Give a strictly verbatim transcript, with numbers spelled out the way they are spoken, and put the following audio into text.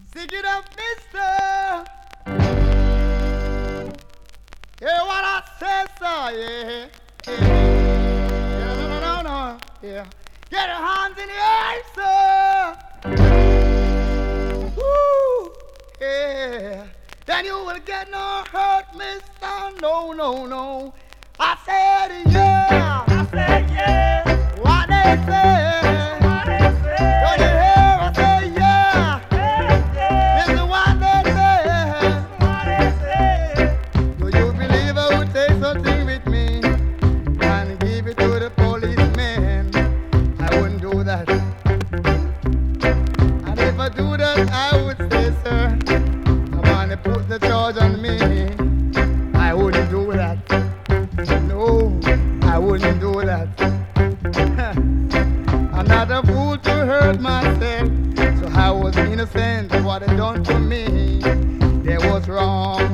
Stick it up, mister. Hear what I said, sir, yeah. Yeah, yeah no, no, no, no, yeah. Get your hands in the air, sir. Woo, yeah. Then you will get no hurt, mister. No, no, no. I said, yeah. I said, yeah. What they say. What they say. Don't you hear? I say, yeah. Yeah, yeah. Listen what they say. What they say. Do you believe I would take something with me and give it to the policeman? I wouldn't do that. And if I do that, I would say, sir, I want to put the charge on me. I wouldn't do that. No, I wouldn't do that. I'm not a fool to hurt myself, so I was innocent of what they done to me. They was wrong.